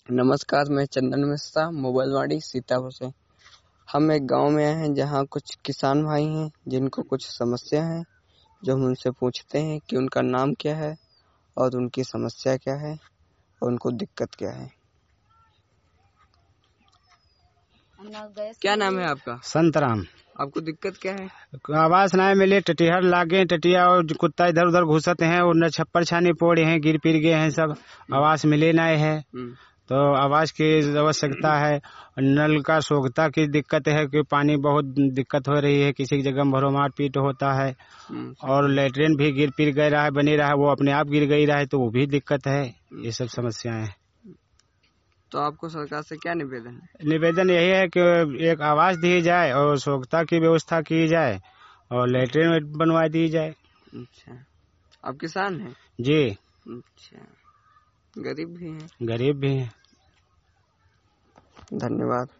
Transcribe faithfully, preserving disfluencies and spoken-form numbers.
नमस्कार, मैं चंदन मिश्रा मोबाइलवाड़ी सीतापुर से। हम एक गांव में आए हैं जहां कुछ किसान भाई हैं जिनको कुछ समस्या है, जो हम उनसे पूछते हैं कि उनका नाम क्या है और उनकी समस्या क्या है और उनको दिक्कत क्या है। क्या नाम है आपका? संतराम। आपको दिक्कत क्या है? आवास ना मिले, टटिहर लागे, टटिया और कुत्ता इधर उधर घुसते हैं और न छप्पर छानी पोड़े हैं, गिर पिर गए हैं सब। आवास मिले ना है तो आवास की आवश्यकता है। नल का सोखता की दिक्कत है कि पानी बहुत दिक्कत हो रही है, किसी जगह भरोमार पीट होता है और लेटरिन भी गिर पिर गई रहा है, बनी रहा है, वो अपने आप गिर गई रहा है तो वो भी दिक्कत है। ये सब समस्याएं हैं। तो आपको सरकार से क्या निवेदन है? निवेदन यही है कि एक आवास दी जाए और सोखता की व्यवस्था की जाए और लेटरिन बनवा दी जाए। अच्छा, आप किसान हैं? जी। अच्छा, गरीब भी हैं? गरीब भी हैं। धन्यवाद।